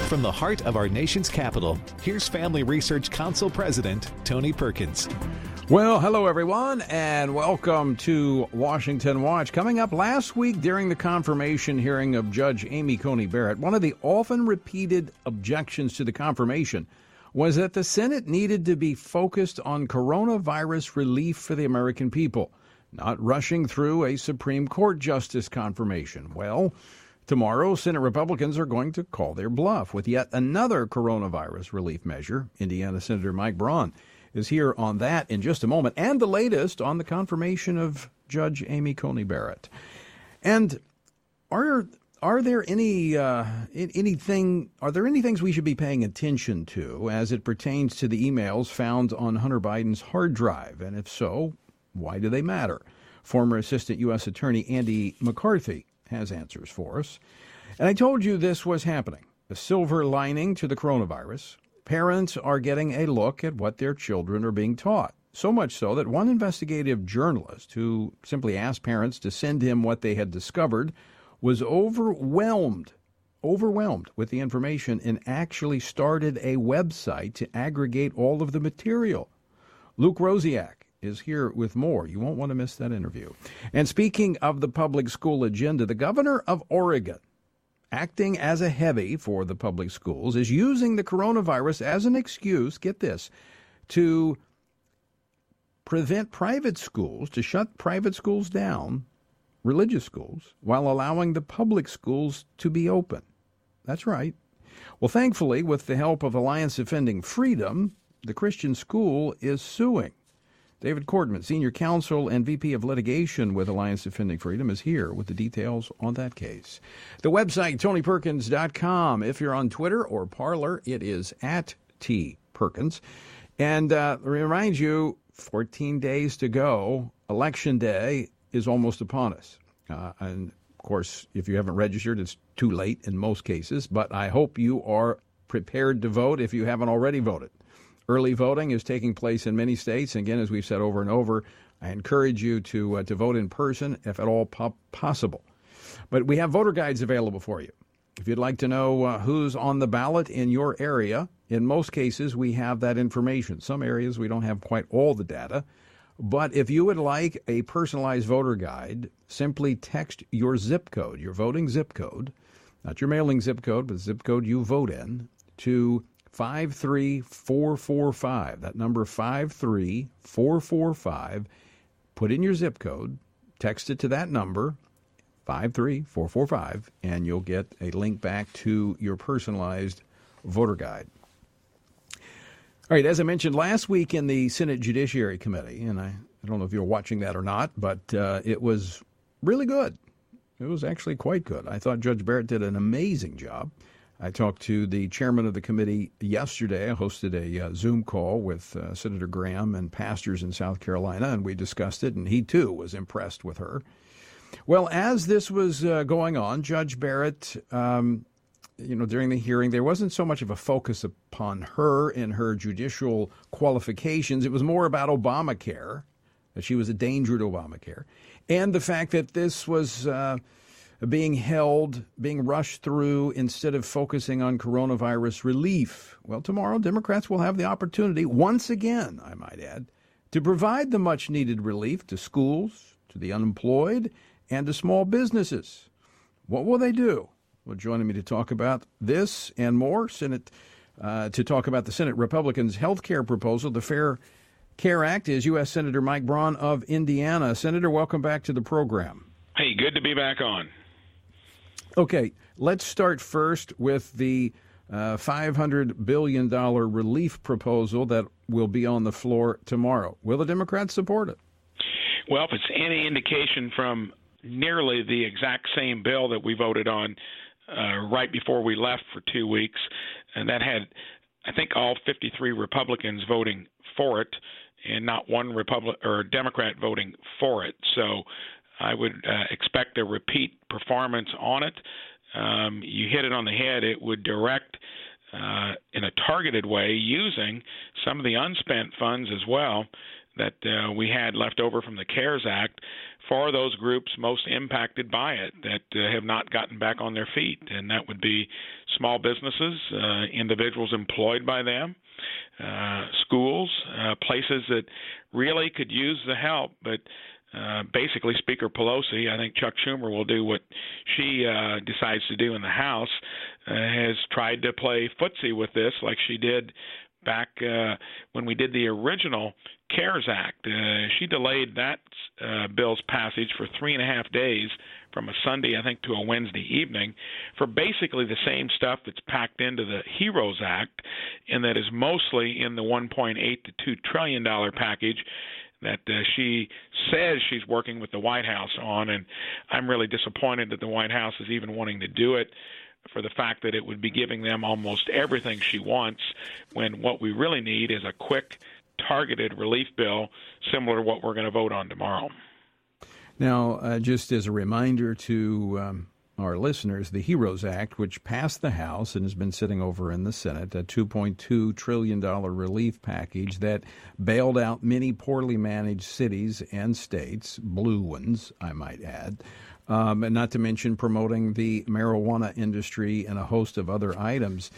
From the heart of our nation's capital, here's Family Research Council President Tony Perkins. Well, hello, everyone, and welcome to Washington Watch. Coming up last week during the confirmation hearing of Judge Amy Coney Barrett, one of the often repeated objections to the confirmation was that the Senate needed to be focused on coronavirus relief for the American people, not rushing through a Supreme Court justice confirmation. Well, tomorrow, Senate Republicans are going to call their bluff with yet another coronavirus relief measure. Indiana Senator Mike Braun is here on that in just a moment, and the latest on the confirmation of Judge Amy Coney Barrett. And are there any things we should be paying attention to as it pertains to the emails found on Hunter Biden's hard drive? And if so, why do they matter? Former Assistant U.S. Attorney Andy McCarthy has answers for us. And I told you this was happening. A silver lining to the coronavirus. Parents are getting a look at what their children are being taught. So much so that one investigative journalist who simply asked parents to send him what they had discovered was overwhelmed with the information and actually started a website to aggregate all of the material. Luke Rosiak is here with more. You won't want to miss that interview. And speaking of the public school agenda, the governor of Oregon, acting as a heavy for the public schools, is using the coronavirus as an excuse, get this, to prevent private schools, to shut private schools down, religious schools, while allowing the public schools to be open. That's right. Well, thankfully, with the help of Alliance Defending Freedom, the Christian school is suing. David Cordman, Senior Counsel and VP of Litigation with Alliance Defending Freedom, is here with the details on that case. The website, TonyPerkins.com. If you're on Twitter or Parler, it is at @TPerkins. And remind you, 14 days to go. Election Day is almost upon us. And, of course, if you haven't registered, it's too late in most cases. But I hope you are prepared to vote if you haven't already voted. Early voting is taking place in many states. Again, as we've said over and over, I encourage you to vote in person if at all possible. But we have voter guides available for you. If you'd like to know who's on the ballot in your area, in most cases we have that information. Some areas we don't have quite all the data. But if you would like a personalized voter guide, simply text your zip code, your voting zip code, not your mailing zip code, but the zip code you vote in, to 53445. That number 53445. Put in your zip code, text it to that number, 53445, and you'll get a link back to your personalized voter guide. All right, as I mentioned last week in the Senate Judiciary Committee, and I don't know if you're watching that or not, but it was really good. It was actually quite good. I thought Judge Barrett did an amazing job. I talked to the chairman of the committee yesterday. I hosted a Zoom call with Senator Graham and pastors in South Carolina, and we discussed it, and he, too, was impressed with her. Well, as this was going on, Judge Barrett, during the hearing, there wasn't so much of a focus upon her and her judicial qualifications. It was more about Obamacare, that she was a danger to Obamacare, and the fact that this was being rushed through instead of focusing on coronavirus relief. Well, tomorrow, Democrats will have the opportunity, once again, I might add, to provide the much-needed relief to schools, to the unemployed, and to small businesses. What will they do? Well, joining me to talk about this and more, to talk about the Senate Republicans' health care proposal, the Fair Care Act, is U.S. Senator Mike Braun of Indiana. Senator, welcome back to the program. Hey, good to be back on. Okay, let's start first with the $500 billion relief proposal that will be on the floor tomorrow. Will the Democrats support it? Well, if it's any indication from nearly the exact same bill that we voted on right before we left for 2 weeks, and that had, I think, all 53 Republicans voting for it and not one Democrat voting for it. So I would expect a repeat performance on it. You hit it on the head. It would direct in a targeted way using some of the unspent funds as well that we had left over from the CARES Act for those groups most impacted by it that have not gotten back on their feet, and that would be small businesses, individuals employed by them, schools, places that really could use the help, but basically Speaker Pelosi, I think Chuck Schumer will do what she decides to do in the House, has tried to play footsie with this like she did back when we did the original CARES Act. She delayed that bill's passage for 3.5 days from a Sunday, I think, to a Wednesday evening for basically the same stuff that's packed into the HEROES Act, and that is mostly in the $1.8 to $2 trillion package that she says she's working with the White House on, and I'm really disappointed that the White House is even wanting to do it, for the fact that it would be giving them almost everything she wants, when what we really need is a quick, targeted relief bill similar to what we're going to vote on tomorrow. Now, just as a reminder to our listeners, the HEROES Act, which passed the House and has been sitting over in the Senate, a $2.2 trillion relief package that bailed out many poorly managed cities and states, blue ones, I might add, and not to mention promoting the marijuana industry and a host of other items.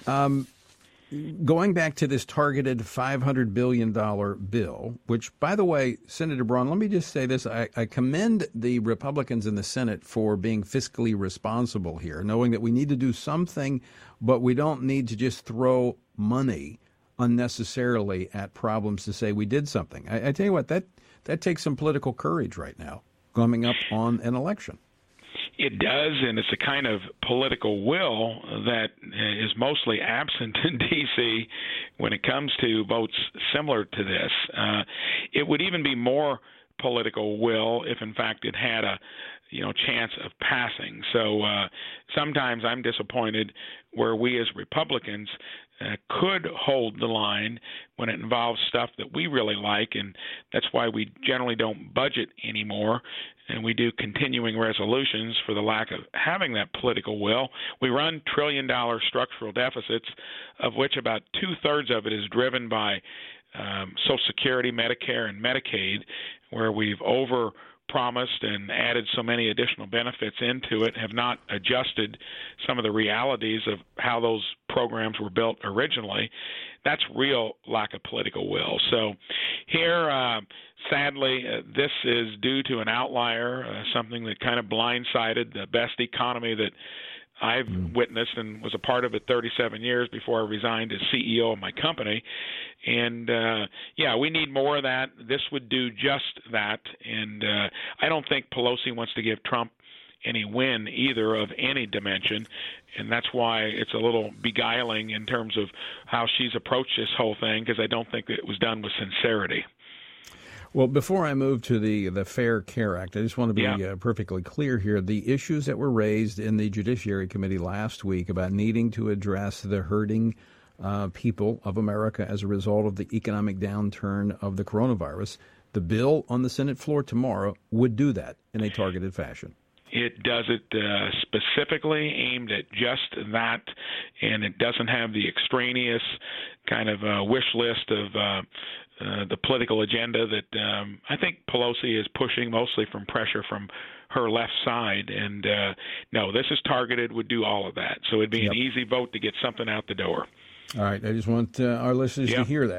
Going back to this targeted $500 billion bill, which, by the way, Senator Braun, let me just say this. I commend the Republicans in the Senate for being fiscally responsible here, knowing that we need to do something, but we don't need to just throw money unnecessarily at problems to say we did something. I tell you what, that takes some political courage right now, coming up on an election. It does, and it's a kind of political will that is mostly absent in D.C. when it comes to votes similar to this. It would even be more political will if, in fact, it had a chance of passing. So sometimes I'm disappointed where we as Republicans could hold the line when it involves stuff that we really like, and that's why we generally don't budget anymore, and we do continuing resolutions for the lack of having that political will. We run trillion-dollar structural deficits, of which about two-thirds of it is driven by Social Security, Medicare, and Medicaid, where we've over-promised and added so many additional benefits into it, have not adjusted some of the realities of how those programs were built originally. That's real lack of political will. So here, sadly, this is due to an outlier, something that kind of blindsided the best economy that I've witnessed and was a part of it 37 years before I resigned as CEO of my company. And, we need more of that. This would do just that. And I don't think Pelosi wants to give Trump any win either of any dimension, and that's why it's a little beguiling in terms of how she's approached this whole thing, because I don't think that it was done with sincerity. Well, before I move to the Fair Care Act, I just want to be perfectly clear here. The issues that were raised in the Judiciary Committee last week about needing to address the hurting people of America as a result of the economic downturn of the coronavirus, the bill on the Senate floor tomorrow would do that in a targeted fashion. It does it specifically aimed at just that, and it doesn't have the extraneous kind of wish list of the political agenda that I think Pelosi is pushing, mostly from pressure from her left side. And no, this is targeted, would do all of that. So it'd be an easy vote to get something out the door. All right. I just want our listeners to hear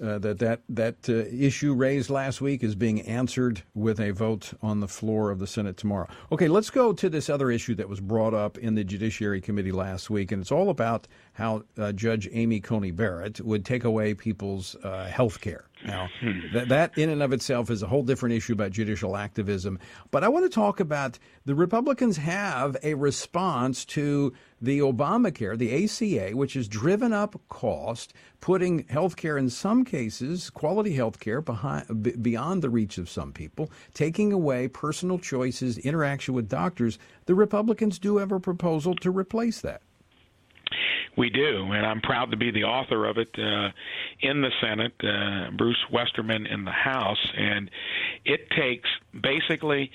that issue raised last week is being answered with a vote on the floor of the Senate tomorrow. Okay, let's go to this other issue that was brought up in the Judiciary Committee last week, and it's all about how Judge Amy Coney Barrett would take away people's health care. Now, that in and of itself is a whole different issue about judicial activism. But I want to talk about the Republicans have a response to the Obamacare, the ACA, which has driven up cost, putting health care in some cases, quality health care, beyond the reach of some people, taking away personal choices, interaction with doctors. The Republicans do have a proposal to replace that. We do, and I'm proud to be the author of it in the Senate, Bruce Westerman in the House. And it takes basically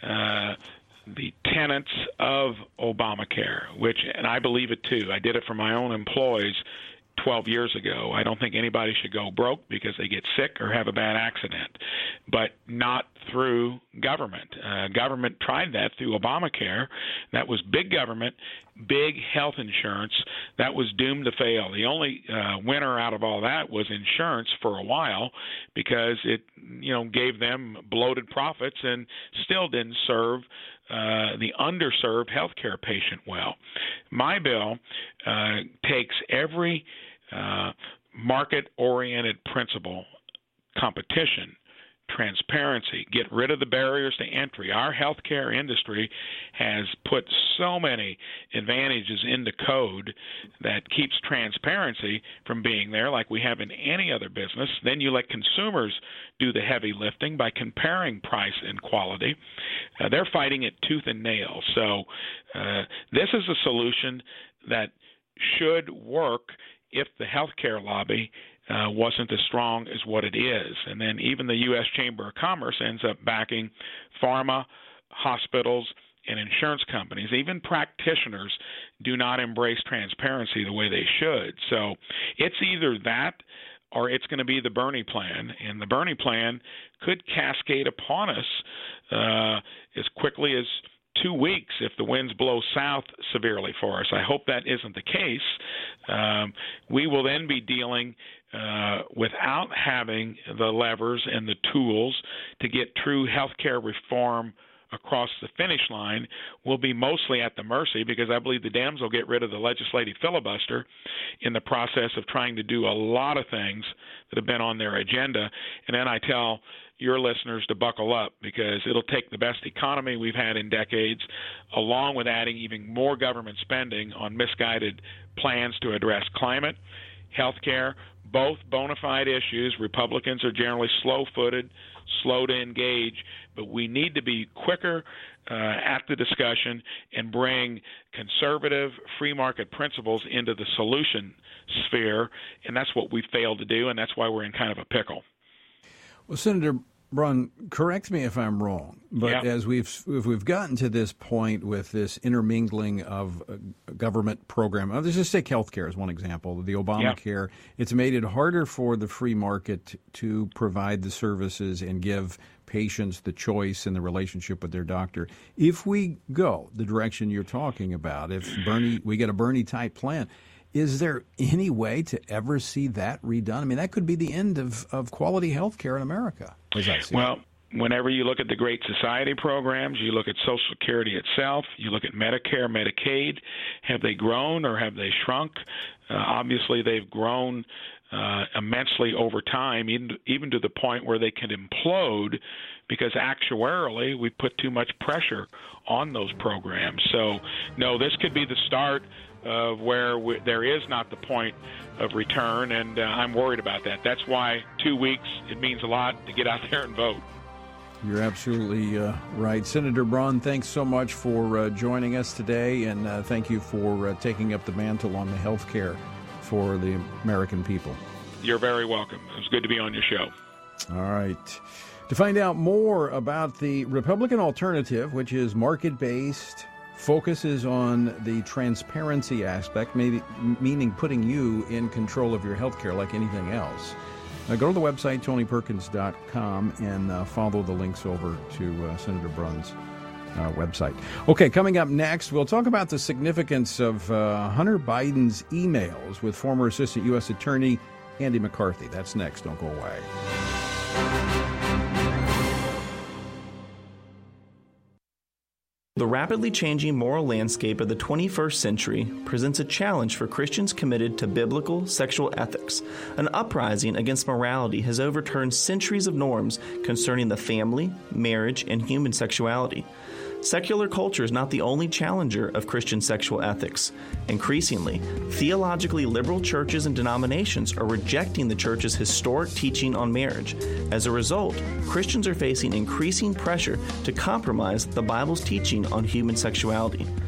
the tenets of Obamacare, which, and I believe it too, I did it for my own employees 12 years ago. I don't think anybody should go broke because they get sick or have a bad accident, but not through government. Government tried that through Obamacare. That was big government, big health insurance. That was doomed to fail. The only winner out of all that was insurance for a while, because it gave them bloated profits and still didn't serve the underserved healthcare patient well. My bill takes every market-oriented principle, competition, transparency, get rid of the barriers to entry. Our healthcare industry has put so many advantages into code that keeps transparency from being there like we have in any other business. Then you let consumers do the heavy lifting by comparing price and quality. They're fighting it tooth and nail. So this is a solution that should work if the healthcare lobby wasn't as strong as what it is. And then even the U.S. Chamber of Commerce ends up backing pharma, hospitals, and insurance companies. Even practitioners do not embrace transparency the way they should. So it's either that or it's going to be the Bernie plan. And the Bernie plan could cascade upon us as quickly as 2 weeks if the winds blow south severely for us. I hope that isn't the case. We will then be dealing without having the levers and the tools to get true health care reform across the finish line. We'll be mostly at the mercy, because I believe the Dems will get rid of the legislative filibuster in the process of trying to do a lot of things that have been on their agenda. And then I tell your listeners to buckle up, because it'll take the best economy we've had in decades, along with adding even more government spending on misguided plans to address climate, health care, both bona fide issues. Republicans are generally slow-footed, slow to engage, but we need to be quicker at the discussion and bring conservative free market principles into the solution sphere, and that's what we failed to do, and that's why we're in kind of a pickle. Well, Senator Brunn, correct me if I'm wrong, but as we've gotten to this point with this intermingling of government program, let's just take healthcare as one example, the Obamacare, it's made it harder for the free market to provide the services and give patients the choice in the relationship with their doctor. If we go the direction you're talking about, if we get a Bernie-type plan, is there any way to ever see that redone? I mean, that could be the end of quality health care in America, as I see it. Whenever you look at the Great Society programs, you look at Social Security itself, you look at Medicare, Medicaid, have they grown or have they shrunk? Obviously, they've grown immensely over time, even to the point where they can implode, because actuarially we put too much pressure on those programs. So, no, this could be the start of where there is not the point of return, and I'm worried about that. That's why 2 weeks, it means a lot to get out there and vote. You're absolutely right. Senator Brunn, thanks so much for joining us today, and thank you for taking up the mantle on the health care for the American people. You're very welcome. It was good to be on your show. All right. To find out more about the Republican alternative, which is market-based, focuses on the transparency aspect, meaning putting you in control of your health care like anything else, go to the website, TonyPerkins.com, and follow the links over to Senator Brunn's website. Okay, coming up next, we'll talk about the significance of Hunter Biden's emails with former Assistant U.S. Attorney Andy McCarthy. That's next. Don't go away. The rapidly changing moral landscape of the 21st century presents a challenge for Christians committed to biblical sexual ethics. An uprising against morality has overturned centuries of norms concerning the family, marriage, and human sexuality. Secular culture is not the only challenger of Christian sexual ethics. Increasingly, theologically liberal churches and denominations are rejecting the church's historic teaching on marriage. As a result, Christians are facing increasing pressure to compromise the Bible's teaching on human sexuality.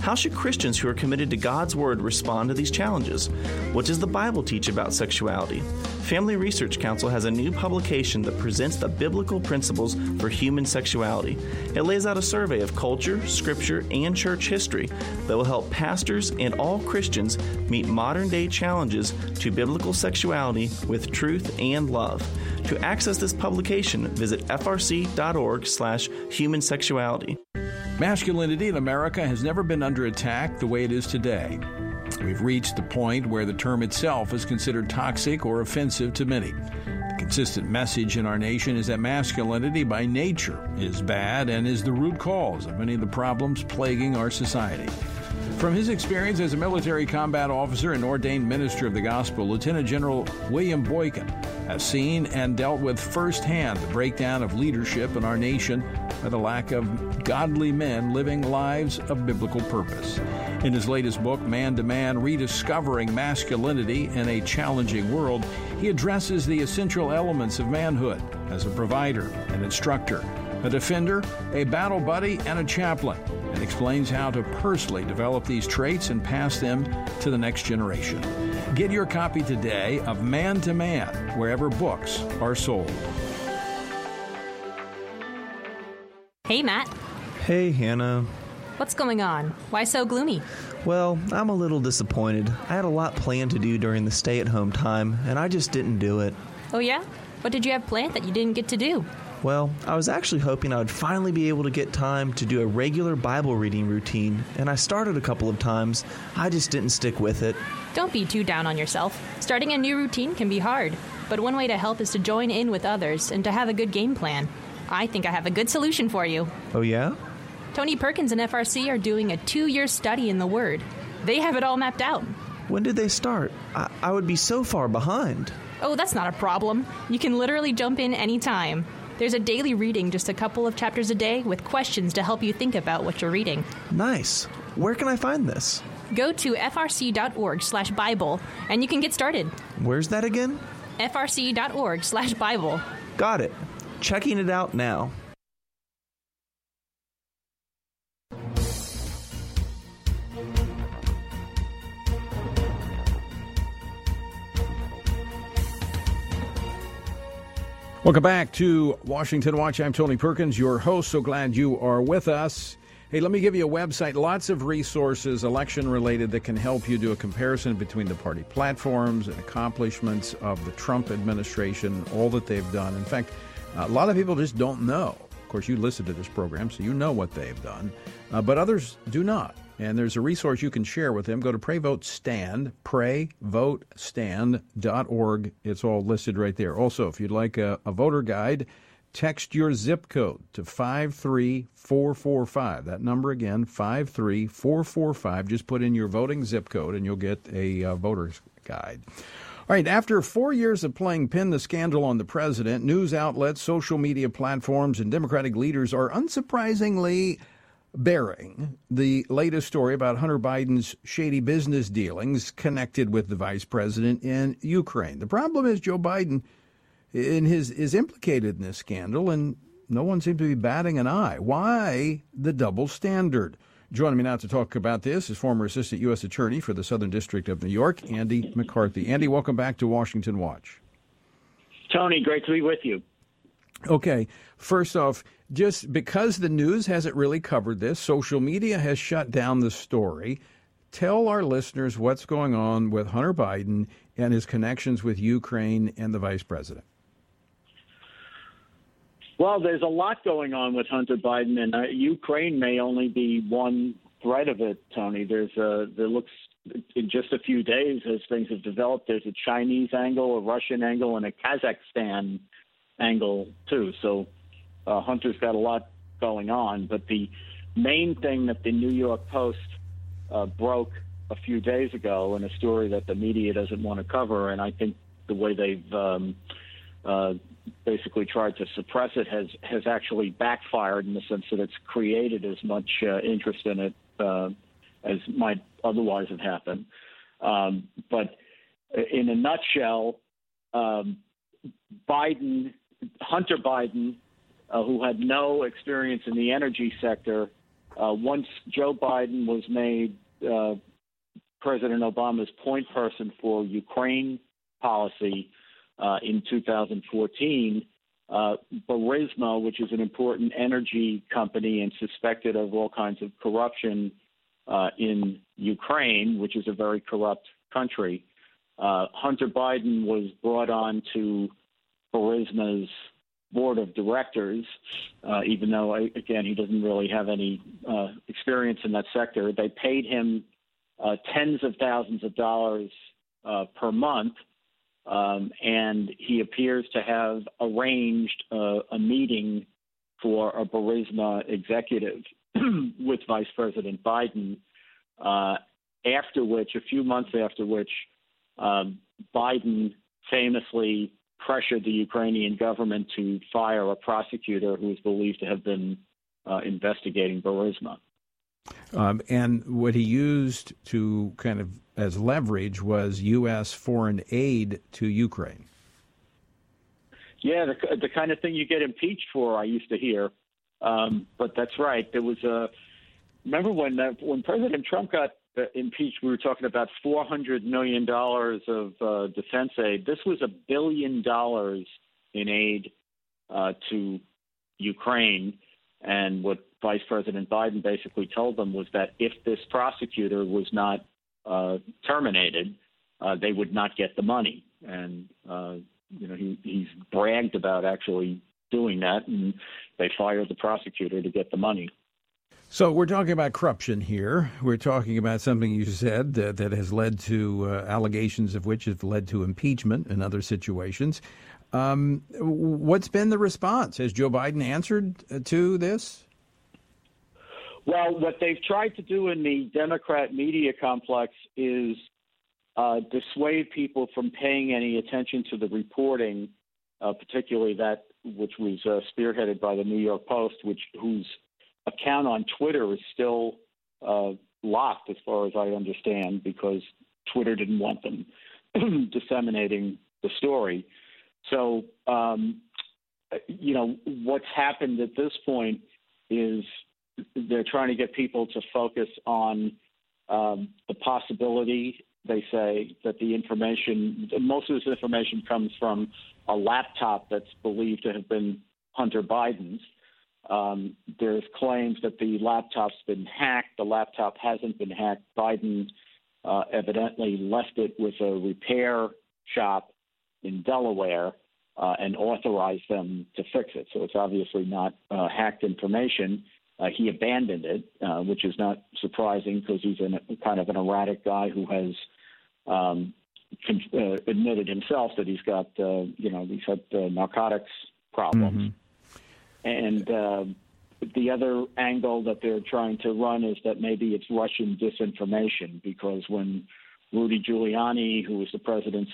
How should Christians who are committed to God's Word respond to these challenges? What does the Bible teach about sexuality? Family Research Council has a new publication that presents the biblical principles for human sexuality. It lays out a survey of culture, scripture, and church history that will help pastors and all Christians meet modern-day challenges to biblical sexuality with truth and love. To access this publication, visit frc.org/human sexuality. Masculinity in America has never been under attack the way it is today. We've reached the point where the term itself is considered toxic or offensive to many. The consistent message in our nation is that masculinity by nature is bad and is the root cause of many of the problems plaguing our society. From his experience as a military combat officer and ordained minister of the gospel, Lieutenant General William Boykin has seen and dealt with firsthand the breakdown of leadership in our nation by the lack of godly men living lives of biblical purpose. In his latest book, Man to Man, Rediscovering Masculinity in a Challenging World, he addresses the essential elements of manhood as a provider, an instructor, a defender, a battle buddy, and a chaplain, and explains how to personally develop these traits and pass them to the next generation. Get your copy today of Man to Man, wherever books are sold. Hey, Matt. Hey, Hannah. What's going on? Why so gloomy? Well, I'm a little disappointed. I had a lot planned to do during the stay-at-home time, and I just didn't do it. Oh, yeah? What did you have planned that you didn't get to do? Well, I was actually hoping I would finally be able to get time to do a regular Bible reading routine, and I started a couple of times. I just didn't stick with it. Don't be too down on yourself. Starting a new routine can be hard, but one way to help is to join in with others and to have a good game plan. I think I have a good solution for you. Oh, yeah? Tony Perkins and FRC are doing a 2-year study in the Word. They have it all mapped out. When did they start? I would be so far behind. Oh, that's not a problem. You can literally jump in anytime. There's a daily reading, just a couple of chapters a day, with questions to help you think about what you're reading. Nice. Where can I find this? Go to frc.org/Bible, and you can get started. Where's that again? frc.org/Bible. Got it. Checking it out now. Welcome back to Washington Watch. I'm Tony Perkins, your host. So glad you are with us. Hey, let me give you a website. Lots of resources, election-related, that can help you do a comparison between the party platforms and accomplishments of the Trump administration, all that they've done. In fact, a lot of people just don't know. Of course, you listen to this program, so you know what they've done. But others do not. And there's a resource you can share with them. Go to Pray Vote Stand, prayvotestand.org. It's all listed right there. Also, if you'd like a voter guide, text your zip code to 53445. That number again, 53445. Just put in your voting zip code and you'll get a voter's guide. All right, after 4 years of playing pin the scandal on the president, news outlets, social media platforms, and Democratic leaders are unsurprisingly bearing the latest story about Hunter Biden's shady business dealings connected with the vice president in Ukraine. The problem is Joe Biden is implicated in this scandal, and no one seems to be batting an eye. Why the double standard? Joining me now to talk about this is former Assistant U.S. Attorney for the Southern District of New York, Andy McCarthy. Andy, welcome back to Washington Watch. Tony, great to be with you. Okay, first off, just because the news hasn't really covered this, social media has shut down the story. Tell our listeners what's going on with Hunter Biden and his connections with Ukraine and the vice president. Well, there's a lot going on with Hunter Biden, and Ukraine may only be one thread of it, Tony. There looks, in just a few days, as things have developed, there's a Chinese angle, a Russian angle, and a Kazakhstan angle, too. So Hunter's got a lot going on. But the main thing that the New York Post broke a few days ago, in a story that the media doesn't want to cover, and I think the way they've basically tried to suppress it has actually backfired, in the sense that it's created as much interest in it as might otherwise have happened. But in a nutshell, Hunter Biden, who had no experience in the energy sector, once Joe Biden was made President Obama's point person for Ukraine policy in 2014, Burisma, which is an important energy company and suspected of all kinds of corruption in Ukraine, which is a very corrupt country, Hunter Biden was brought on to Burisma's board of directors, even though, again, he doesn't really have any experience in that sector. They paid him tens of thousands of dollars per month, and he appears to have arranged a meeting for a Burisma executive with Vice President Biden, after which, a few months after which, Biden famously pressured the Ukrainian government to fire a prosecutor who is believed to have been investigating Burisma. And what he used to kind of as leverage was U.S. foreign aid to Ukraine. Yeah, the kind of thing you get impeached for, I used to hear. But that's right. There was remember when President Trump got impeached, we were talking about $400 million of defense aid. This was $1 billion in aid to Ukraine. And what Vice President Biden basically told them was that if this prosecutor was not terminated, they would not get the money. And, he's bragged about actually doing that, and they fired the prosecutor to get the money. So we're talking about corruption here. We're talking about something you said that has led to allegations of which have led to impeachment in other situations. What's been the response? Has Joe Biden answered to this? Well, what they've tried to do in the Democrat media complex is dissuade people from paying any attention to the reporting, particularly that which was spearheaded by the New York Post, whose account on Twitter is still locked, as far as I understand, because Twitter didn't want them disseminating the story. So, what's happened at this point is they're trying to get people to focus on the possibility, they say, that most of this information comes from a laptop that's believed to have been Hunter Biden's. There's claims that the laptop's been hacked. The laptop hasn't been hacked. Biden evidently left it with a repair shop in Delaware and authorized them to fix it. So it's obviously not hacked information. He abandoned it, which is not surprising because he's kind of an erratic guy who has admitted himself that he's got, he's had narcotics problems. Mm-hmm. And the other angle that they're trying to run is that maybe it's Russian disinformation, because when Rudy Giuliani, who was the president's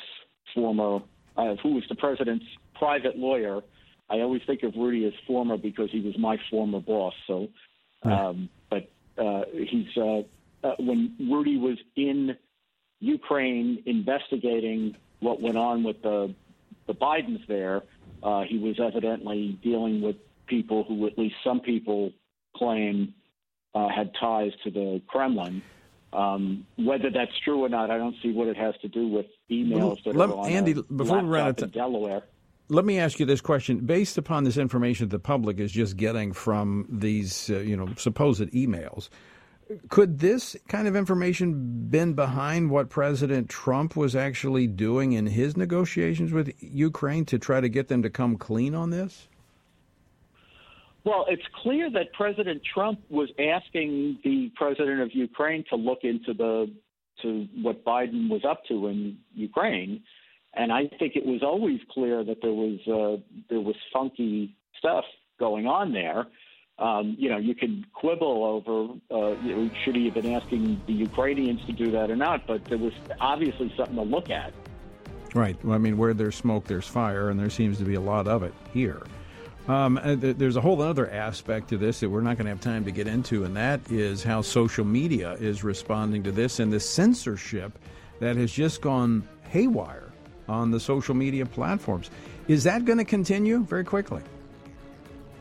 private lawyer, I always think of Rudy as former because he was my former boss. So, but he's when Rudy was in Ukraine investigating what went on with the Bidens there, he was evidently dealing with people who at least some people claim had ties to the Kremlin. Whether that's true or not, I don't see what it has to do with emails that are on Andy, before we run out of Delaware. Let me ask you this question. Based upon this information the public is just getting from these, supposed emails, could this kind of information been behind what President Trump was actually doing in his negotiations with Ukraine to try to get them to come clean on this? Well, it's clear that President Trump was asking the president of Ukraine to look into to what Biden was up to in Ukraine. And I think it was always clear that there was funky stuff going on there. You can quibble over should he have been asking the Ukrainians to do that or not, but there was obviously something to look at. Right. Well, I mean, where there's smoke, there's fire, and there seems to be a lot of it here. There's a whole other aspect to this that we're not going to have time to get into, and that is how social media is responding to this and the censorship that has just gone haywire on the social media platforms. Is that going to continue very quickly?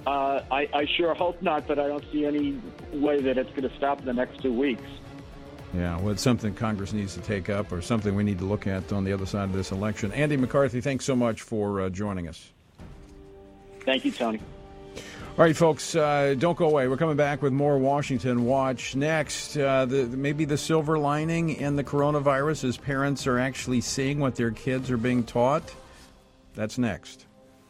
I sure hope not, but I don't see any way that it's going to stop in the next 2 weeks. Yeah, well, it's something Congress needs to take up or something we need to look at on the other side of this election. Andy McCarthy, thanks so much for joining us. Thank you, Tony. All right, folks, don't go away. We're coming back with more Washington Watch next. Maybe the silver lining in the coronavirus is parents are actually seeing what their kids are being taught. That's next.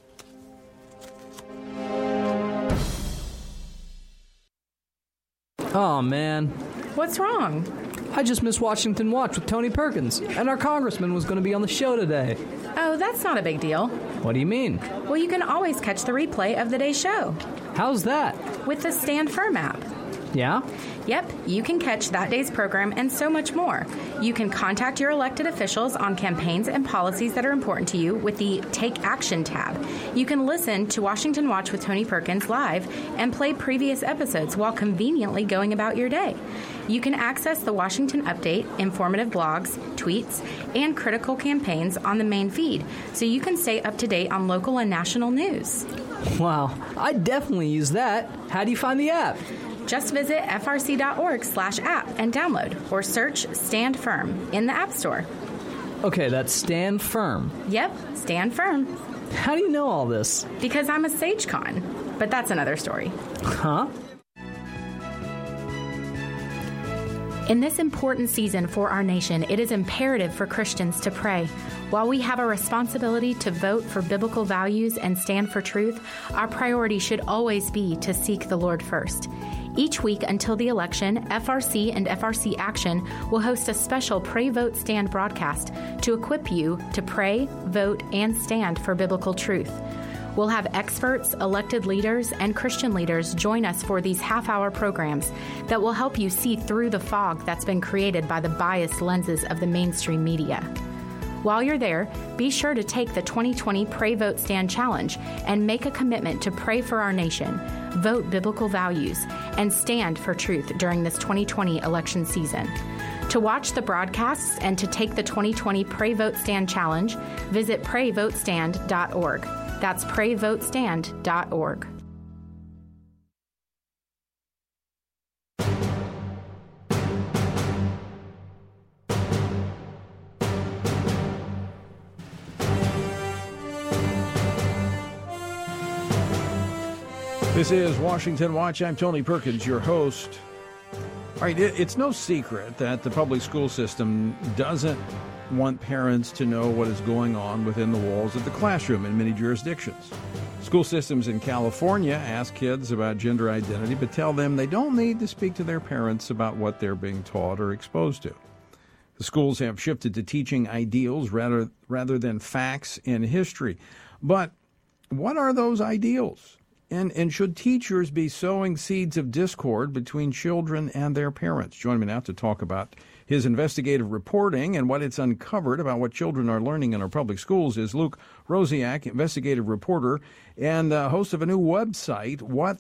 Oh, man. What's wrong? I just missed Washington Watch with Tony Perkins, and our congressman was going to be on the show today. Oh, that's not a big deal. What do you mean? Well, you can always catch the replay of the day's show. How's that? With the Stand Firm app. Yeah? Yep, you can catch that day's program and so much more. You can contact your elected officials on campaigns and policies that are important to you with the Take Action tab. You can listen to Washington Watch with Tony Perkins live and play previous episodes while conveniently going about your day. You can access the Washington Update, informative blogs, tweets, and critical campaigns on the main feed, so you can stay up to date on local and national news. Wow, I definitely use that. How do you find the app? Just visit frc.org/app and download, or search Stand Firm in the App Store. Okay, that's Stand Firm. Yep, Stand Firm. How do you know all this? Because I'm a SageCon, but that's another story. Huh? In this important season for our nation, it is imperative for Christians to pray. While we have a responsibility to vote for biblical values and stand for truth, our priority should always be to seek the Lord first. Each week until the election, FRC and FRC Action will host a special Pray, Vote, Stand broadcast to equip you to pray, vote, and stand for biblical truth. We'll have experts, elected leaders, and Christian leaders join us for these half-hour programs that will help you see through the fog that's been created by the biased lenses of the mainstream media. While you're there, be sure to take the 2020 Pray, Vote, Stand Challenge and make a commitment to pray for our nation, vote biblical values, and stand for truth during this 2020 election season. To watch the broadcasts and to take the 2020 Pray, Vote, Stand Challenge, visit PrayVoteStand.org. That's PrayVoteStand.org. This is Washington Watch. I'm Tony Perkins, your host. All right, it's no secret that the public school system doesn't want parents to know what is going on within the walls of the classroom in many jurisdictions. School systems in California ask kids about gender identity, but tell them they don't need to speak to their parents about what they're being taught or exposed to. The schools have shifted to teaching ideals rather than facts and history. But what are those ideals? And should teachers be sowing seeds of discord between children and their parents? Joining me now to talk about his investigative reporting and what it's uncovered about what children are learning in our public schools is Luke Rosiak, investigative reporter and host of a new website,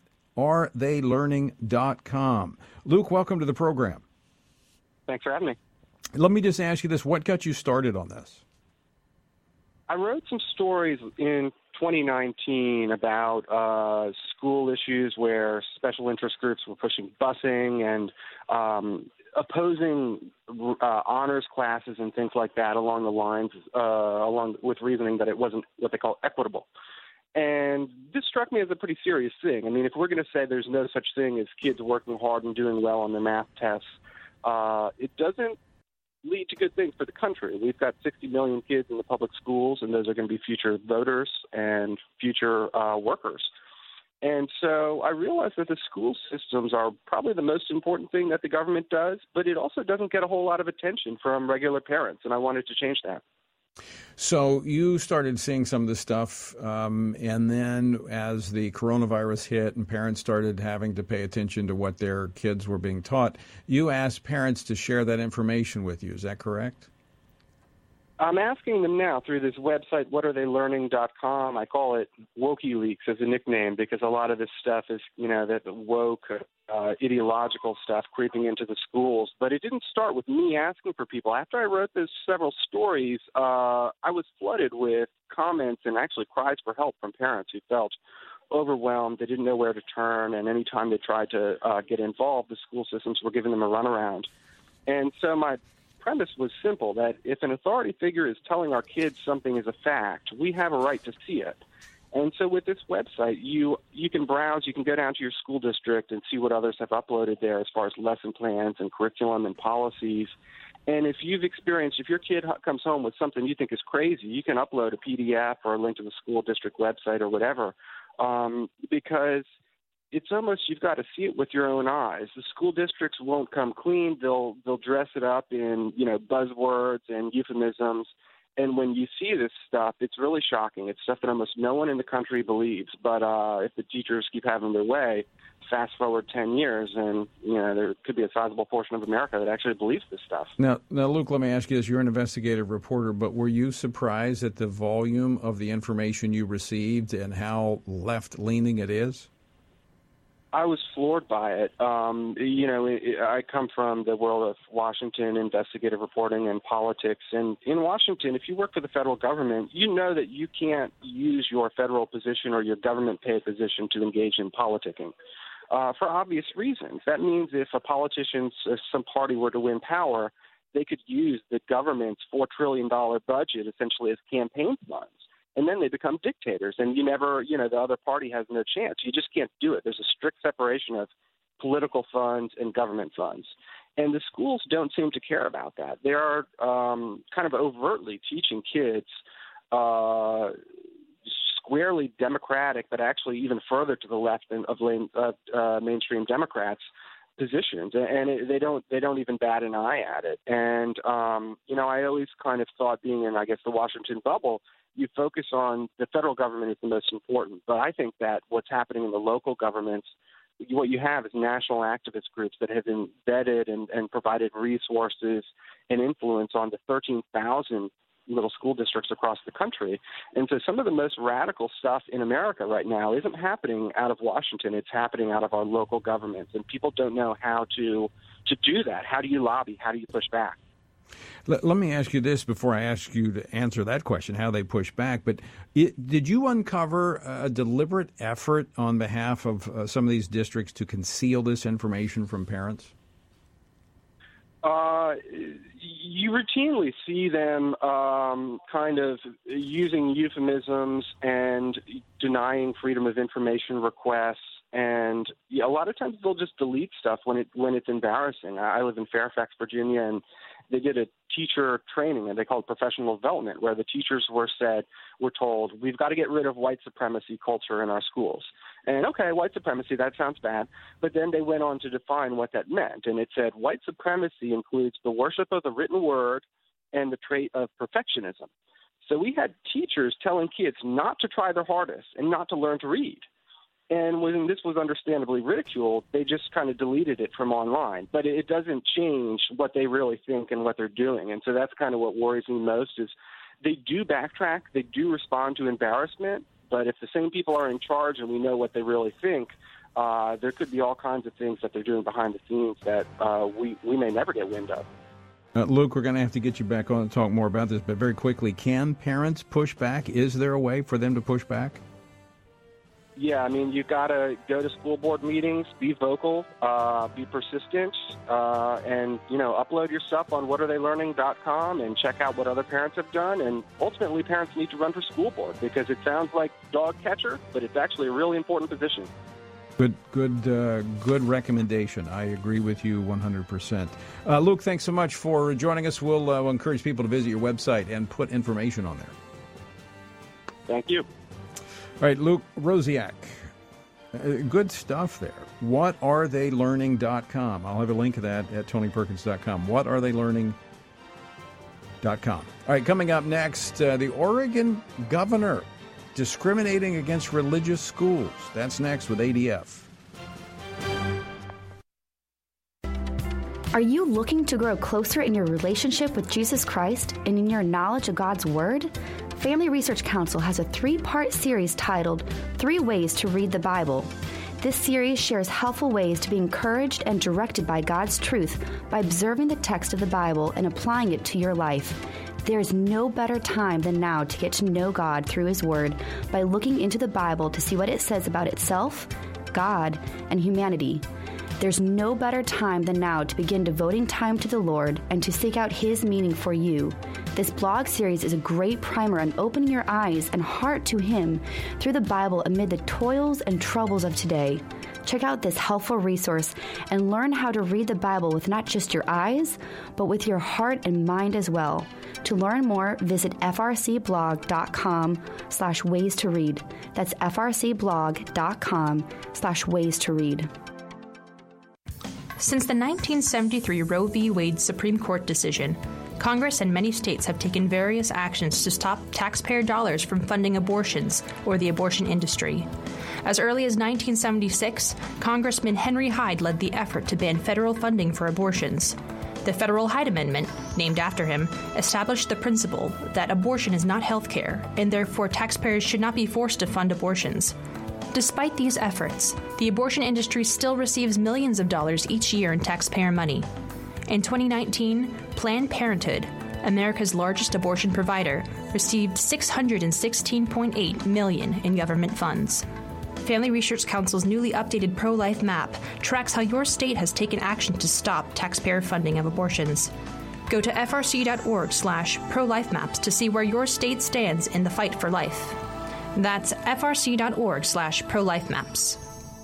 whataretheylearning.com. Luke, welcome to the program. Thanks for having me. Let me just ask you this. What got you started on this? I wrote some stories in 2019 about school issues where special interest groups were pushing busing and opposing honors classes and things like that along the lines, along with reasoning that it wasn't what they call equitable. And this struck me as a pretty serious thing. I mean, if we're going to say there's no such thing as kids working hard and doing well on their math tests, it doesn't lead to good things for the country. We've got 60 million kids in the public schools, and those are going to be future voters and future workers. And so I realized that the school systems are probably the most important thing that the government does, but it also doesn't get a whole lot of attention from regular parents, and I wanted to change that. So you started seeing some of this stuff, and then as the coronavirus hit and parents started having to pay attention to what their kids were being taught, you asked parents to share that information with you. Is that correct? I'm asking them now through this website, whataretheylearning.com. I call it WokiLeaks as a nickname because a lot of this stuff is, that woke, ideological stuff creeping into the schools. But it didn't start with me asking for people. After I wrote those several stories, I was flooded with comments and actually cries for help from parents who felt overwhelmed. They didn't know where to turn, and any time they tried to get involved, the school systems were giving them a runaround. And so my premise was simple, that if an authority figure is telling our kids something is a fact, we have a right to see it. And so with this website, you can browse, you can go down to your school district and see what others have uploaded there as far as lesson plans and curriculum and policies. And if your kid comes home with something you think is crazy, you can upload a PDF or a link to the school district website or whatever, because it's almost, you've got to see it with your own eyes. The school districts won't come clean. They'll dress it up in, buzzwords and euphemisms. And when you see this stuff, it's really shocking. It's stuff that almost no one in the country believes. But if the teachers keep having their way, fast forward 10 years, and there could be a sizable portion of America that actually believes this stuff. Now, Luke, let me ask you this. You're an investigative reporter, but were you surprised at the volume of the information you received and how left-leaning it is? I was floored by it. I come from the world of Washington, investigative reporting and politics. And in Washington, if you work for the federal government, you know that you can't use your federal position or your government-paid position to engage in politicking for obvious reasons. That means if a politician, some party were to win power, they could use the government's $4 trillion budget essentially as campaign funds. And then they become dictators, and the other party has no chance. You just can't do it. There's a strict separation of political funds and government funds. And the schools don't seem to care about that. They are kind of overtly teaching kids squarely Democratic, but actually even further to the left of mainstream Democrats' positions, and they don't even bat an eye at it. And I always kind of thought, being in, I guess, the Washington bubble, you focus on the federal government is the most important. But I think that what's happening in the local governments, what you have is national activist groups that have embedded and provided resources and influence on the 13,000 little school districts across the country. And so some of the most radical stuff in America right now isn't happening out of Washington. It's happening out of our local governments. And people don't know how to do that. How do you lobby? How do you push back? Let me ask you this before I ask you to answer that question, how they push back. But did you uncover a deliberate effort on behalf of some of these districts to conceal this information from parents? You routinely see them kind of using euphemisms and denying freedom of information requests. And a lot of times they'll just delete stuff when it's embarrassing. I live in Fairfax, Virginia, and they did a teacher training, and they called it professional development, where the teachers were told, we've got to get rid of white supremacy culture in our schools. And okay, white supremacy, that sounds bad. But then they went on to define what that meant. And it said white supremacy includes the worship of the written word and the trait of perfectionism. So we had teachers telling kids not to try their hardest and not to learn to read. And when this was understandably ridiculed, they just kind of deleted it from online. But it doesn't change what they really think and what they're doing. And so that's kind of what worries me most is they do backtrack, they do respond to embarrassment, but if the same people are in charge and we know what they really think, there could be all kinds of things that they're doing behind the scenes that we may never get wind of. Luke, we're going to have to get you back on and talk more about this, but very quickly, can parents push back? Is there a way for them to push back? Yeah, I mean, you've got to go to school board meetings, be vocal, be persistent, and, upload your stuff on whatarethélearning.com and check out what other parents have done. And ultimately, parents need to run for school board because it sounds like dog catcher, but it's actually a really important position. Good recommendation. I agree with you 100%. Luke, thanks so much for joining us. We'll encourage people to visit your website and put information on there. Thank you. All right, Luke Rosiak, good stuff there. WhatAreTheyLearning.com. I'll have a link to that at TonyPerkins.com. WhatAreTheyLearning.com. All right, coming up next, the Oregon governor discriminating against religious schools. That's next with ADF. Are you looking to grow closer in your relationship with Jesus Christ and in your knowledge of God's Word? Family Research Council has a 3-part series titled 3 Ways to Read the Bible. This series shares helpful ways to be encouraged and directed by God's truth by observing the text of the Bible and applying it to your life. There is no better time than now to get to know God through His Word by looking into the Bible to see what it says about itself, God, and humanity. There's no better time than now to begin devoting time to the Lord and to seek out His meaning for you. This blog series is a great primer on opening your eyes and heart to Him through the Bible amid the toils and troubles of today. Check out this helpful resource and learn how to read the Bible with not just your eyes, but with your heart and mind as well. To learn more, visit frcblog.com/ways to read. That's frcblog.com/ways to read. Since the 1973 Roe v. Wade Supreme Court decision, Congress and many states have taken various actions to stop taxpayer dollars from funding abortions or the abortion industry. As early as 1976, Congressman Henry Hyde led the effort to ban federal funding for abortions. The Federal Hyde Amendment, named after him, established the principle that abortion is not health care, and therefore taxpayers should not be forced to fund abortions. Despite these efforts, the abortion industry still receives millions of dollars each year in taxpayer money. In 2019, Planned Parenthood, America's largest abortion provider, received $616.8 million in government funds. Family Research Council's newly updated pro-life map tracks how your state has taken action to stop taxpayer funding of abortions. Go to frc.org/pro-life-maps to see where your state stands in the fight for life. That's frc.org/pro-life-maps.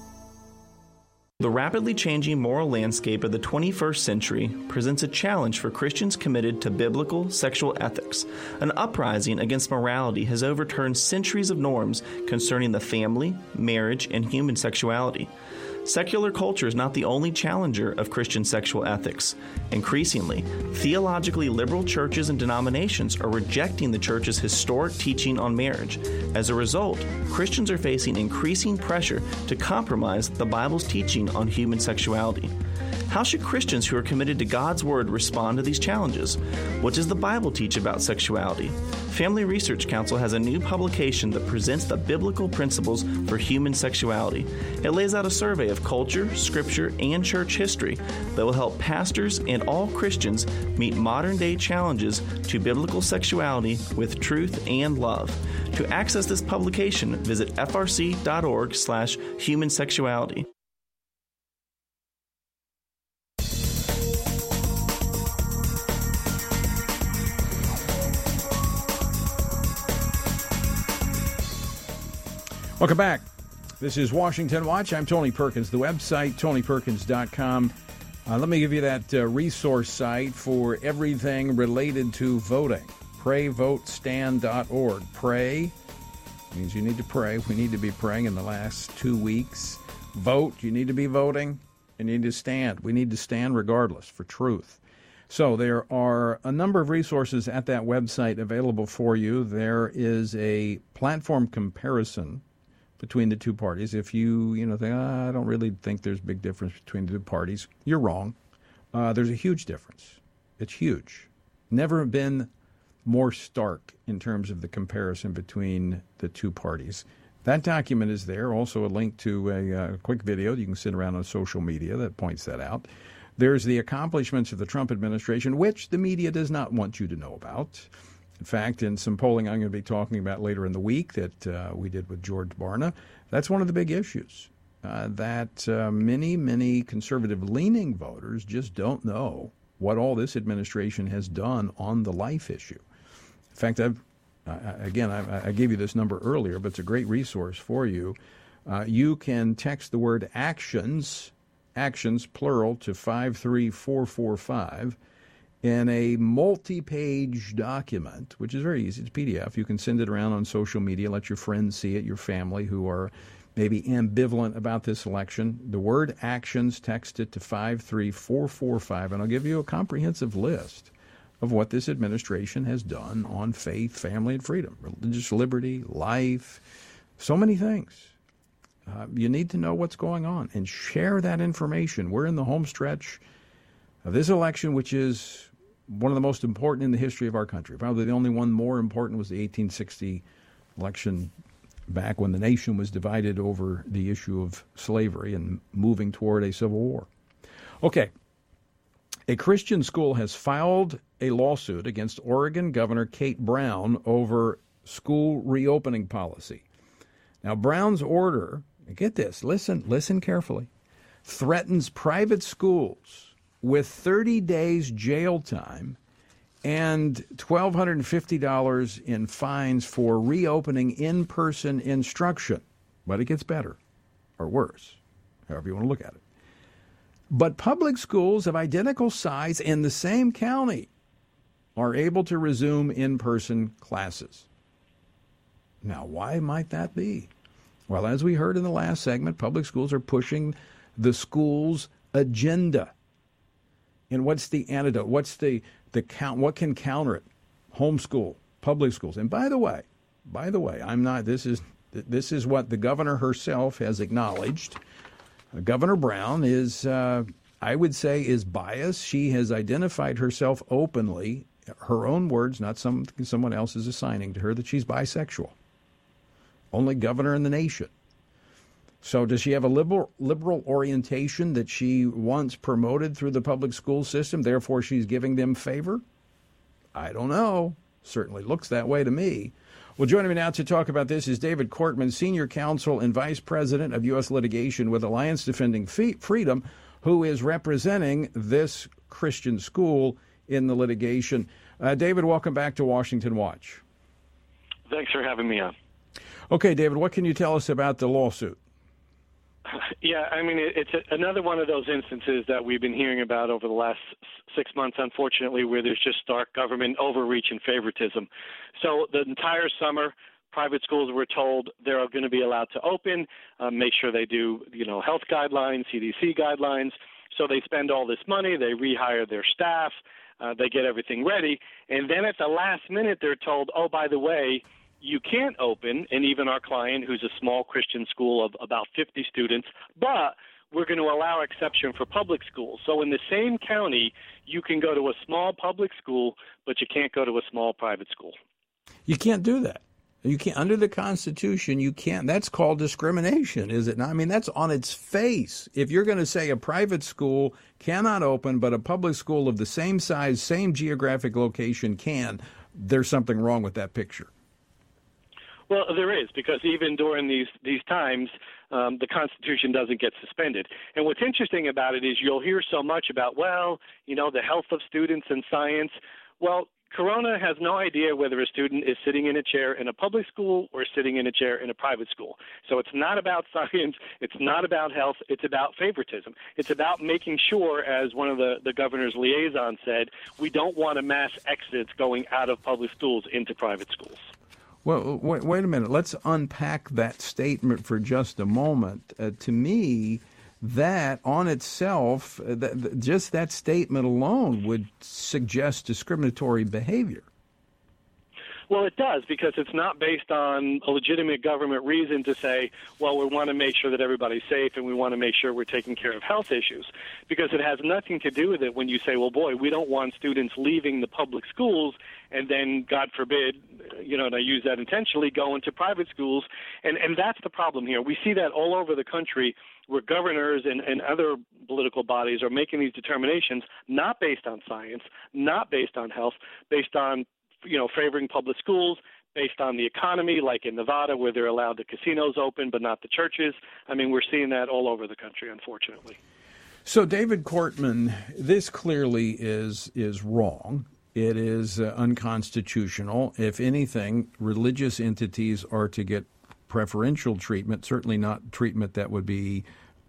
The rapidly changing moral landscape of the 21st century presents a challenge for Christians committed to biblical sexual ethics. An uprising against morality has overturned centuries of norms concerning the family, marriage, and human sexuality. Secular culture is not the only challenger of Christian sexual ethics. Increasingly, theologically liberal churches and denominations are rejecting the church's historic teaching on marriage. As a result, Christians are facing increasing pressure to compromise the Bible's teaching on human sexuality. How should Christians who are committed to God's Word respond to these challenges? What does the Bible teach about sexuality? Family Research Council has a new publication that presents the biblical principles for human sexuality. It lays out a survey of culture, scripture, and church history that will help pastors and all Christians meet modern-day challenges to biblical sexuality with truth and love. To access this publication, visit frc.org/humansexuality. Welcome back. This is Washington Watch. I'm Tony Perkins. The website, tonyperkins.com. Let me give you that resource site for everything related to voting. PrayVoteStand.org. Pray means you need to pray. We need to be praying in the last 2 weeks. Vote, you need to be voting. You need to stand. We need to stand regardless for truth. So there are a number of resources at that website available for you. There is a platform comparison between the two parties. If you think, I don't really think there's a big difference between the two parties, you're wrong. There's a huge difference. It's huge. Never been more stark in terms of the comparison between the two parties. That document is there. Also a link to a quick video you can sit around on social media that points that out. There's the accomplishments of the Trump administration, which the media does not want you to know about. In fact, in some polling I'm going to be talking about later in the week that we did with George Barna, that's one of the big issues, that many conservative-leaning voters just don't know what all this administration has done on the life issue. In fact, I gave you this number earlier, but it's a great resource for you. You can text the word actions plural, to 53445. In a multi-page document, which is very easy. It's PDF. You can send it around on social media, let your friends see it, your family who are maybe ambivalent about this election. The word actions, text it to 53445, and I'll give you a comprehensive list of what this administration has done on faith, family, and freedom, religious liberty, life, so many things. You need to know what's going on and share that information. We're in the home stretch of this election, which is one of the most important in the history of our country. Probably the only one more important was the 1860 election back when the nation was divided over the issue of slavery and moving toward a civil war. Okay. A Christian school has filed a lawsuit against Oregon Governor Kate Brown over school reopening policy. Now, Brown's order, get this, listen carefully, threatens private schools with 30 days jail time and $1,250 in fines for reopening in-person instruction. But it gets better, or worse, however you want to look at it. But public schools of identical size in the same county are able to resume in-person classes. Now, why might that be? Well, as we heard in the last segment, public schools are pushing the school's agenda. And what's the antidote? What's the what can counter it? Homeschool, public schools. And by the way, I'm not. This is what the governor herself has acknowledged. Governor Brown is, I would say, is biased. She has identified herself openly, her own words, not someone else is assigning to her, that she's bisexual. Only governor in the nation. So does she have a liberal orientation that she once promoted through the public school system, therefore she's giving them favor? I don't know. Certainly looks that way to me. Well, joining me now to talk about this is David Cortman, Senior Counsel and Vice President of U.S. Litigation with Alliance Defending Freedom, who is representing this Christian school in the litigation. David, welcome back to Washington Watch. Thanks for having me on. Okay, David, what can you tell us about the lawsuit? Yeah, I mean, it's another one of those instances that we've been hearing about over the last 6 months, unfortunately, where there's just stark government overreach and favoritism. So the entire summer, private schools were told they're going to be allowed to open, make sure they do, health guidelines, CDC guidelines. So they spend all this money, they rehire their staff, they get everything ready, and then at the last minute they're told, oh, by the way, you can't open, and even our client, who's a small Christian school of about 50 students, but we're going to allow exception for public schools. So in the same county, you can go to a small public school, but you can't go to a small private school. You can't do that. You can't, under the Constitution, you can't. That's called discrimination, is it not? I mean, that's on its face. If you're going to say a private school cannot open, but a public school of the same size, same geographic location can, there's something wrong with that picture. Well, there is, because even during these times, the Constitution doesn't get suspended. And what's interesting about it is you'll hear so much about, the health of students and science. Well, Corona has no idea whether a student is sitting in a chair in a public school or sitting in a chair in a private school. So it's not about science. It's not about health. It's about favoritism. It's about making sure, as one of the governor's liaison said, we don't want a mass exodus going out of public schools into private schools. Well, wait a minute. Let's unpack that statement for just a moment. To me, that on itself, just that statement alone would suggest discriminatory behavior. Well, it does, because it's not based on a legitimate government reason to say, well, we want to make sure that everybody's safe and we want to make sure we're taking care of health issues, because it has nothing to do with it when you say, well, boy, we don't want students leaving the public schools and then, God forbid, and I use that intentionally, go into private schools. And that's the problem here. We see that all over the country, where governors and other political bodies are making these determinations not based on science, not based on health, based on favoring public schools, based on the economy, like in Nevada, where they're allowed the casinos open but not the churches. I mean, we're seeing that all over the country, unfortunately. So, David Cortman, this clearly is wrong. It is unconstitutional. If anything, religious entities are to get preferential treatment, certainly not treatment that would be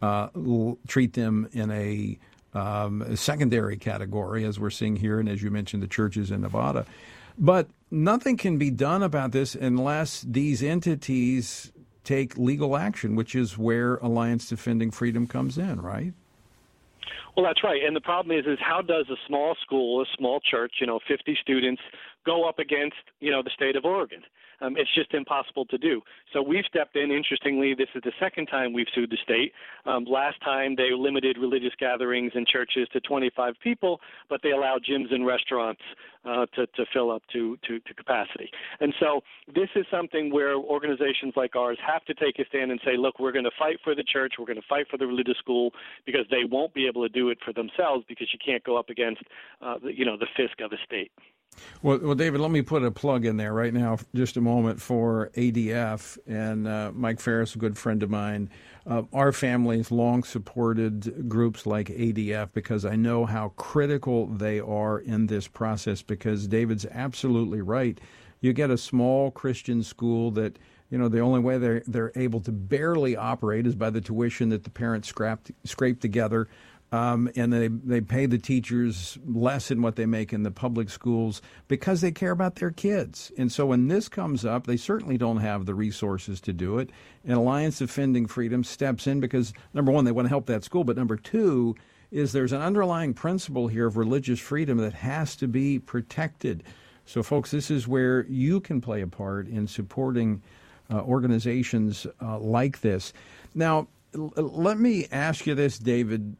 treat them in a secondary category, as we're seeing here, and as you mentioned, the churches in Nevada. But nothing can be done about this unless these entities take legal action, which is where Alliance Defending Freedom comes in, right? Well, that's right. And the problem is how does a small school, a small church, 50 students, go up against, the state of Oregon? It's just impossible to do. So we've stepped in. Interestingly, this is the second time we've sued the state. Last time they limited religious gatherings in churches to 25 people, but they allowed gyms and restaurants to fill up to capacity. And so this is something where organizations like ours have to take a stand and say, look, we're going to fight for the church, we're going to fight for the religious school, because they won't be able to do it for themselves, because you can't go up against the fisc of the state. Well, David, let me put a plug in there right now, just a moment, for ADF. And Mike Ferris, a good friend of mine, our family's long supported groups like ADF because I know how critical they are in this process, because David's absolutely right. You get a small Christian school that, the only way they're able to barely operate is by the tuition that the parents scrape together. And they pay the teachers less than what they make in the public schools because they care about their kids. And so when this comes up, they certainly don't have the resources to do it. And Alliance Defending Freedom steps in because, number one, they want to help that school. But number two is there's an underlying principle here of religious freedom that has to be protected. So, folks, this is where you can play a part in supporting organizations like this. Now, let me ask you this, David.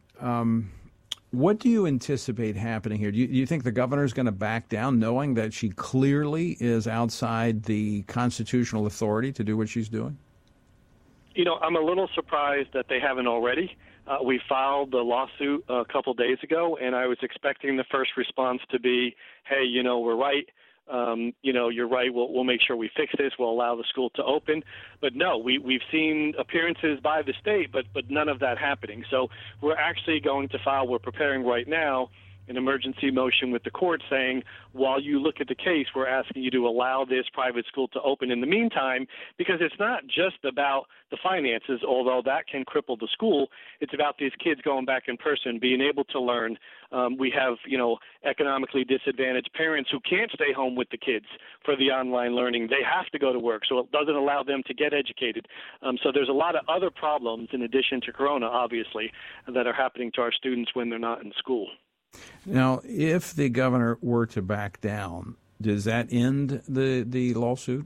What do you anticipate happening here? Do you think the governor is going to back down, knowing that she clearly is outside the constitutional authority to do what she's doing? I'm a little surprised that they haven't already. We filed the lawsuit a couple days ago, and I was expecting the first response to be, hey, we're right. You're right. We'll make sure we fix this. We'll allow the school to open. But no, we've seen appearances by the state, but none of that happening. So we're actually going to file, we're preparing right now, an emergency motion with the court saying, while you look at the case, we're asking you to allow this private school to open in the meantime, because it's not just about the finances, although that can cripple the school. It's about these kids going back in person, being able to learn. We have, economically disadvantaged parents who can't stay home with the kids for the online learning. They have to go to work, so it doesn't allow them to get educated. So there's a lot of other problems in addition to Corona, obviously, that are happening to our students when they're not in school. Now, if the governor were to back down, does that end the lawsuit?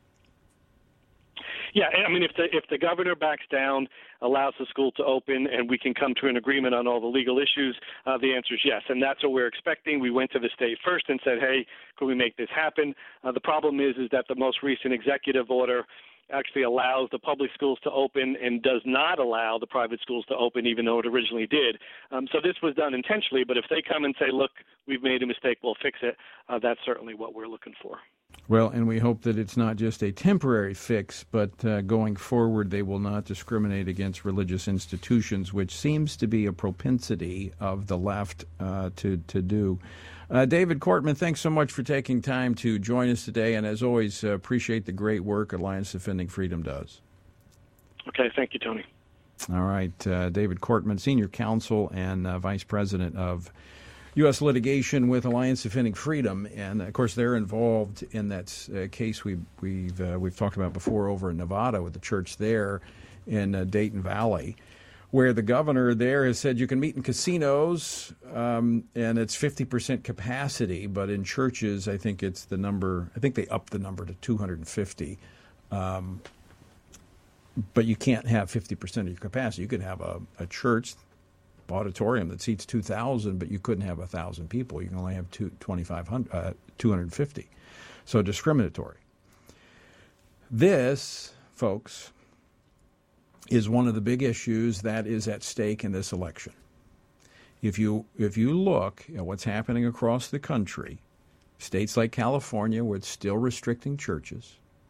Yeah, I mean, if the governor backs down, allows the school to open, and we can come to an agreement on all the legal issues, the answer is yes. And that's what we're expecting. We went to the state first and said, hey, could we make this happen? The problem is that the most recent executive order actually allows the public schools to open and does not allow the private schools to open, even though it originally did. So this was done intentionally, but if they come and say, look, we've made a mistake, we'll fix it, that's certainly what we're looking for. Well, and we hope that it's not just a temporary fix, but going forward they will not discriminate against religious institutions, which seems to be a propensity of the left to do. David Cortman, thanks so much for taking time to join us today, and as always, appreciate the great work Alliance Defending Freedom does. Okay, thank you, Tony. All right, David Cortman, Senior Counsel and Vice President of U.S. litigation with Alliance Defending Freedom, and of course they're involved in that case we've talked about before over in Nevada with the church there in Dayton Valley, where the governor there has said you can meet in casinos and it's 50% capacity, but in churches I think it's the number. I think they upped the number to 250. But you can't have 50% of your capacity. You could have a church auditorium that seats 2,000, but you couldn't have 1,000 people. You can only have 250. So discriminatory. This, folks, is one of the big issues that is at stake in this election. If you look at what's happening across the country, states like California, where it's still restricting churches,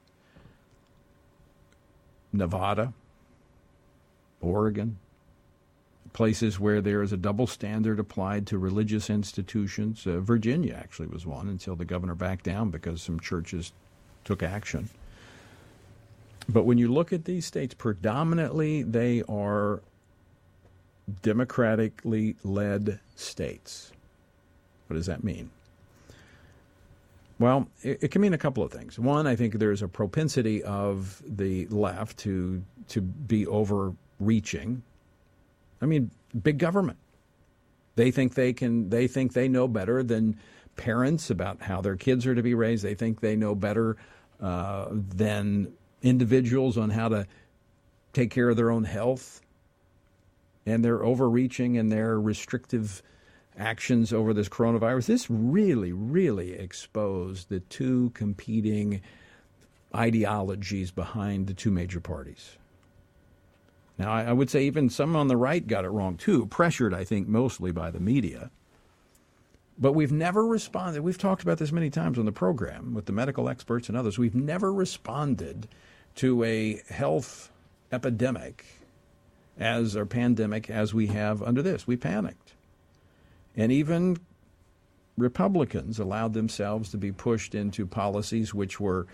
Nevada, Oregon, places where there is a double standard applied to religious institutions. Virginia actually was one until the governor backed down because some churches took action. But when you look at these states, predominantly they are democratically led states. What does that mean? Well, it can mean a couple of things. One, I think there's a propensity of the left to be overreaching. I mean, big government. They think they know better than parents about how their kids are to be raised. They think they know better than individuals on how to take care of their own health. And they're overreaching in their restrictive actions over this coronavirus. This really, really exposed the two competing ideologies behind the two major parties. Now, I would say even some on the right got it wrong, too, pressured, I think, mostly by the media. But we've never responded. We've talked about this many times on the program with the medical experts and others. We've never responded to a health epidemic or pandemic as we have under this. We panicked. And even Republicans allowed themselves to be pushed into policies which were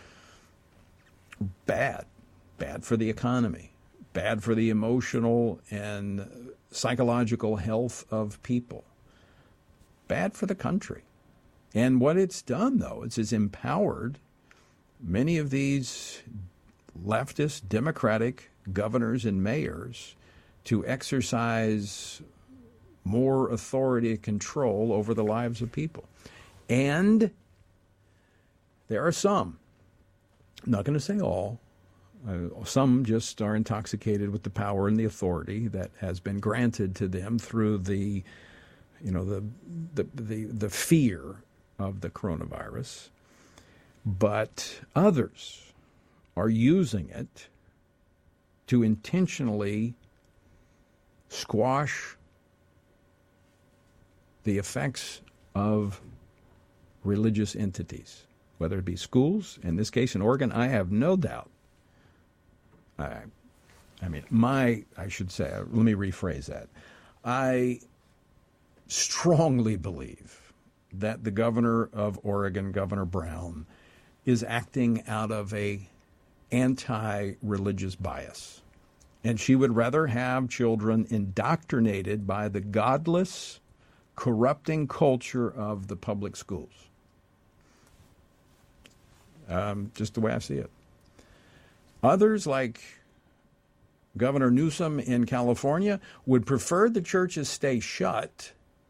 bad for the economy, bad for the emotional and psychological health of people, bad for the country. And what it's done, though, is it's empowered many of these leftist, Democratic governors and mayors to exercise more authority and control over the lives of people. And there are some, I'm not going to say all, some just are intoxicated with the power and the authority that has been granted to them through the fear of the coronavirus. But others are using it to intentionally squash the effects of religious entities, whether it be schools. In this case, in Oregon, I have no doubt. Let me rephrase that. I strongly believe that the governor of Oregon, Governor Brown, is acting out of a anti-religious bias. And she would rather have children indoctrinated by the godless, corrupting culture of the public schools. Just the way I see it. Others, like Governor Newsom in California, would prefer the churches stay shut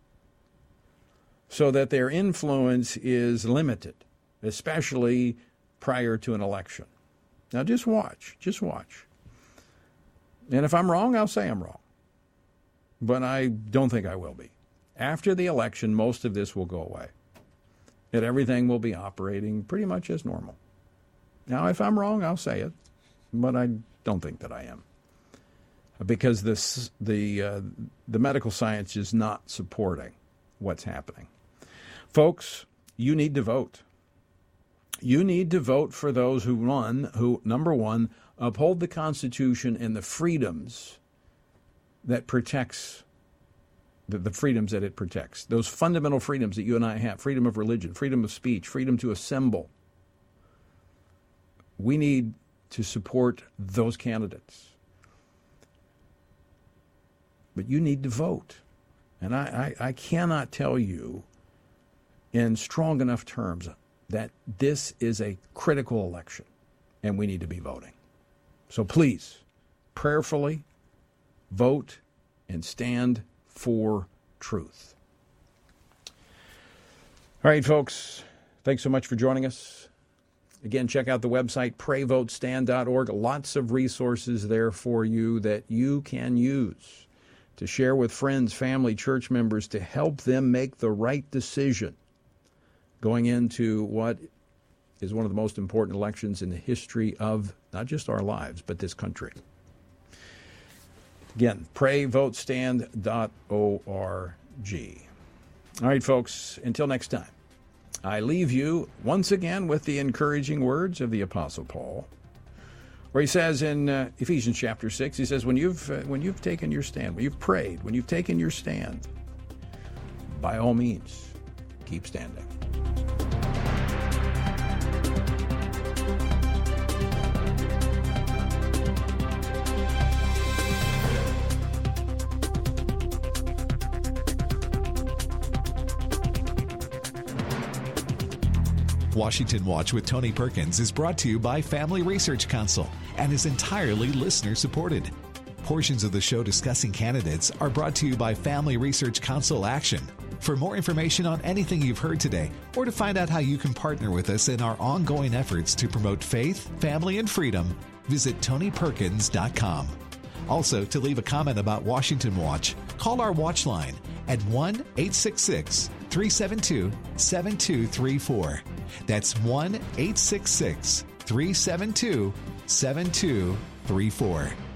so that their influence is limited, especially prior to an election. Now, just watch. And if I'm wrong, I'll say I'm wrong. But I don't think I will be. After the election, most of this will go away. And everything will be operating pretty much as normal. Now, if I'm wrong, I'll say it. But I don't think that I am. Because the medical science is not supporting what's happening. Folks, you need to vote. You need to vote for those who, number one, uphold the Constitution and the freedoms that protects, the freedoms that it protects. Those fundamental freedoms that you and I have, freedom of religion, freedom of speech, freedom to assemble. We need to support those candidates. But you need to vote. And I cannot tell you in strong enough terms that this is a critical election and we need to be voting. So please, prayerfully, vote and stand for truth. All right, folks, thanks so much for joining us. Again, check out the website, PrayVoteStand.org. Lots of resources there for you that you can use to share with friends, family, church members to help them make the right decision going into what is one of the most important elections in the history of not just our lives, but this country. Again, PrayVoteStand.org. All right, folks, until next time, I leave you once again with the encouraging words of the Apostle Paul, where he says in Ephesians chapter 6, he says, when you've taken your stand, when you've prayed, when you've taken your stand, by all means, keep standing. Washington Watch with Tony Perkins is brought to you by Family Research Council and is entirely listener supported. portions of the show discussing candidates are brought to you by Family Research Council Action. For more information on anything you've heard today, or to find out how you can partner with us in our ongoing efforts to promote faith, family, and freedom, visit TonyPerkins.com. Also, to leave a comment about Washington Watch, call our watch line at 1-866-372-7234. That's 1-866-372-7234.